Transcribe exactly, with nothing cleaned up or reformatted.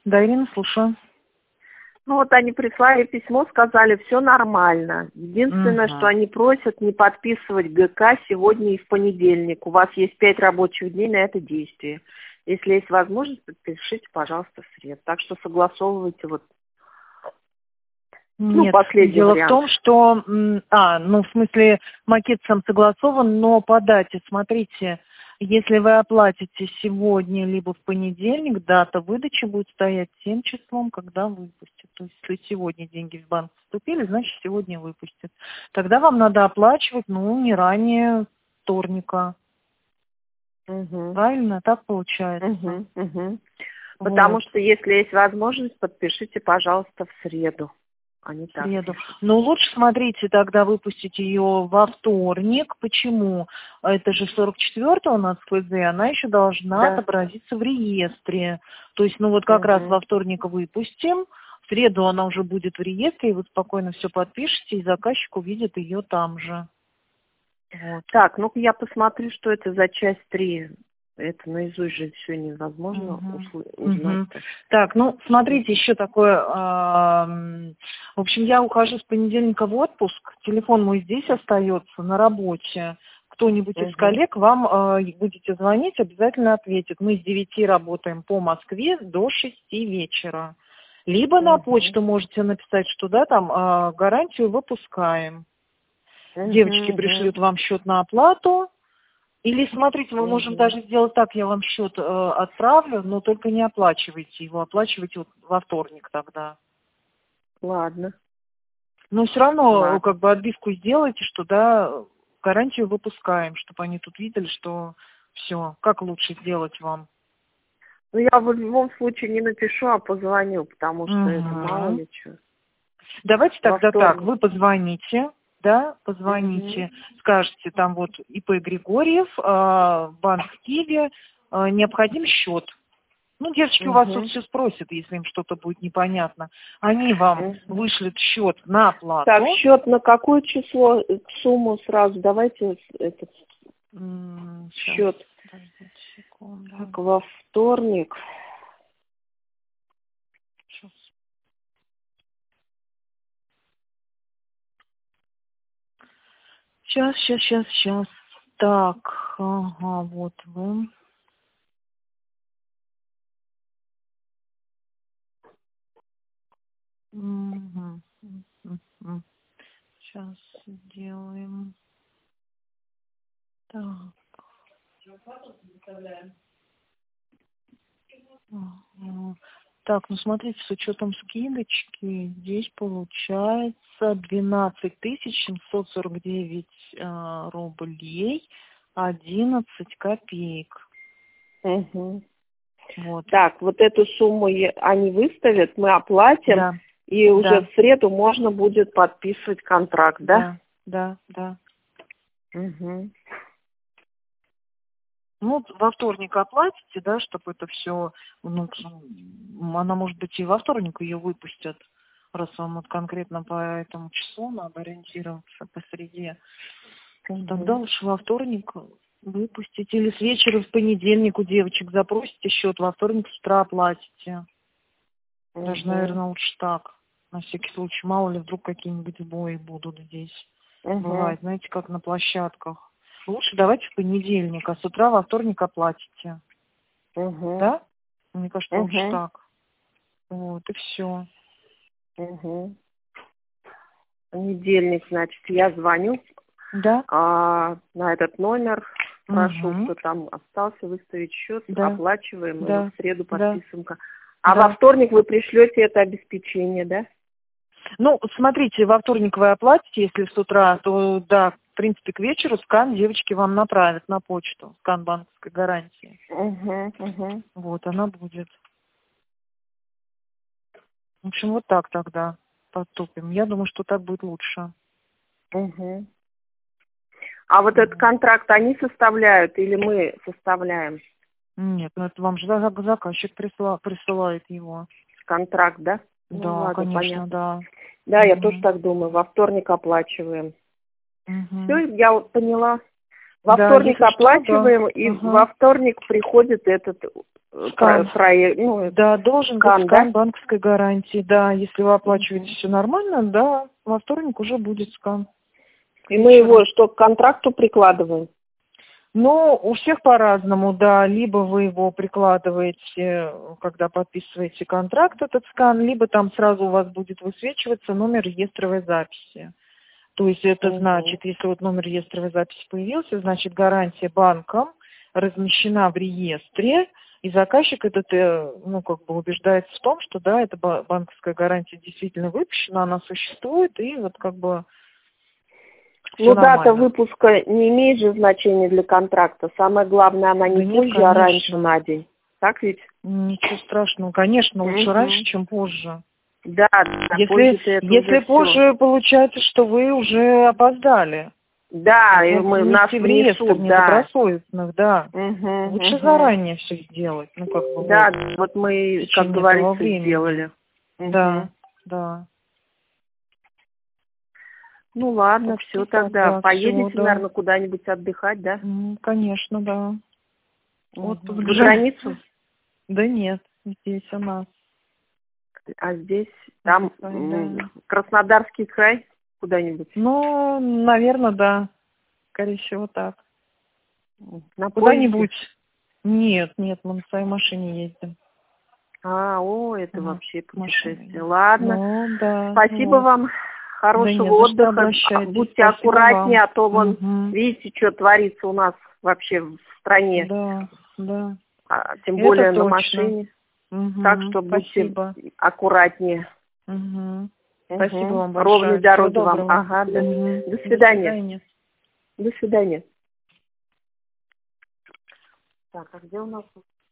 Да, Ирина, слушаю. Ну вот они прислали письмо, сказали, все нормально. Единственное, Угу. что они просят не подписывать ГК сегодня и в понедельник. У вас есть пять рабочих дней на это действие. Если есть возможность, подпишите, пожалуйста, в среду. Так что согласовывайте вот, ну, Нет, последний дело вариант. в том, что, м, а, ну, в смысле, макет сам согласован, но по дате, смотрите, если вы оплатите сегодня либо в понедельник, дата выдачи будет стоять тем числом, когда выпустят. То есть, если сегодня деньги в банк поступили, значит, сегодня выпустят. Тогда вам надо оплачивать, ну, не ранее вторника. Угу. Правильно? Так получается. Угу. Угу. Потому Вот. что, если есть возможность, подпишите, пожалуйста, в среду, а не В так среду. пишут. Но лучше, смотрите, тогда выпустить ее во вторник. Почему? Это же сорок четвёртая у нас ФЗ, она еще должна Да. отобразиться в реестре. То есть, ну вот как раз Угу. во вторник выпустим, в среду она уже будет в реестре, и вы спокойно все подпишете, и заказчик увидит ее там же. Вот. Так, ну-ка я посмотрю, что это за часть три. Это наизусть же все невозможно Мгм. усл- Мгм. узнать-то. Так, ну, смотрите, еще такое. ам, В общем, я ухожу с понедельника в отпуск. Телефон мой здесь остается, на работе. Кто-нибудь из Угу. коллег вам э, будете звонить, обязательно ответит. Мы с девяти работаем по Москве до шести вечера. Либо на Угу. почту можете написать, что да, там э, гарантию выпускаем. Девочки Угу. пришлют вам счет на оплату. Или, смотрите, мы можем Угу. даже сделать так, я вам счет э, отправлю, но только не оплачивайте его, оплачивайте вот во вторник тогда. Ладно. Но все равно, э, Ладно. как бы, отбивку сделайте, что, да, гарантию выпускаем, чтобы они тут видели, что все, как лучше сделать вам. Ну, я в любом случае не напишу, а позвоню, потому что это мало Угу. ли что. Давайте Во тогда так, вторник. вы позвоните, да, Угу. позвоните, скажете, там вот ИП Григорьев, э, банк в Киеве, э, необходим счет. Ну, девочки у вас тут Угу. все спросят, если им что-то будет непонятно. Они вам Угу. вышлют счет на Так, оплату. счет на какое число, э, сумму сразу? Давайте этот Сейчас, счет. подождите секунду. Так, во вторник. Сейчас, сейчас, сейчас, сейчас, сейчас. Так, ага, вот вы. Сейчас сделаем. Так. Ага. Так, ну смотрите, с учетом скидочки здесь получается двенадцать тысяч семьсот сорок девять э, рублей одиннадцать копеек. Угу. Вот. Так, вот эту сумму е- они выставят, мы оплатим, Да, и уже да, в среду можно будет подписывать контракт, да? да, да, да. Угу. Ну, вот во вторник оплатите, да, чтобы это все, ну, м, она, может быть, и во вторник ее выпустят, раз вам вот конкретно по этому числу надо ориентироваться по среде. Тогда Угу. лучше во вторник выпустить. Или с вечера в понедельник у девочек запросите счет, во вторник с утра оплатите. Даже, Угу. наверное, лучше так. На всякий случай. Мало ли вдруг какие-нибудь сбои будут здесь. Угу. Бывает, знаете, как на площадках. Лучше давайте в понедельник, а с утра во вторник оплатите. Угу. Да? Мне кажется, лучше Угу. так. Вот, и все. Угу. Понедельник, значит, я звоню Да? а, на этот номер, прошу, Угу. кто там остался, выставить счет, Да. оплачиваем, и Да. в среду Да. подписываем. А во Да. вторник вы пришлете это обеспечение, да? Ну, смотрите, во вторник вы оплатите, если с утра, то, да, в принципе, к вечеру скан девочки вам направят на почту, скан банковской гарантии. Угу. Угу. Вот, она будет. В общем, вот так тогда поступим. Я думаю, что так будет лучше. Угу. А вот этот контракт они составляют или мы составляем? Нет, ну это вам же за- заказчик присыла- присылает его. Контракт, да? Ну Да, ладно, конечно, понятно. да. Да, я тоже Угу. так думаю. Во вторник оплачиваем. Угу. Все, я вот поняла. Во Да, вторник если что, да. оплачиваем, и во Ага. вторник приходит этот Скан. Про, про, ну, да, должен скан, быть скан да? банковской гарантии. Да, если вы оплачиваете все нормально, да, во вторник уже будет скан. И мы его что, к контракту прикладываем? Ну, у всех по-разному, да. Либо вы его прикладываете, когда подписываете контракт, этот скан, либо там сразу у вас будет высвечиваться номер реестровой записи. То есть это Угу. значит, если вот номер реестровой записи появился, значит гарантия банком размещена в реестре, и заказчик этот, ну, как бы убеждается в том, что да, эта банковская гарантия действительно выпущена, она существует, и вот как бы Ну, дата выпуска не имеет же значения для контракта. Самое главное, она не да позже, нет, а раньше на день. Так ведь? Ничего страшного. Конечно, лучше угу. раньше, чем позже. Да, да, если, если позже, все. получается, что вы уже опоздали. Да, и мы нас в реестр недобросовестных, да. Угу, Лучше угу. заранее все сделать. Ну, как бы да, вот, вот мы, как говорится, сделали. Да, угу. да. Ну ладно, так все тогда. Да, Поедете, всё, наверное, да. куда-нибудь отдыхать, да? Mm, конечно, да. Угу. Вот За границу? Да нет, здесь у нас. А здесь, там, да. Краснодарский край куда-нибудь? Ну, наверное, да. Скорее всего, так. На Куда-нибудь? Нет, нет, мы на своей машине ездим. А, о, это ага, вообще путешествие. Машина. Ладно. Ну, да, Спасибо вот. вам. Хорошего да отдыха. Будьте Спасибо аккуратнее, вам. а то вон, угу. видите, что творится у нас вообще в стране. Да, да. А, тем это более точно. на машине. Угу. Так что Спасибо. будьте аккуратнее. Угу. Угу. Спасибо вам большое. Ровной дороги вам. Ага, да. Угу. До свидания. До свидания. До свидания. Так, а где у нас?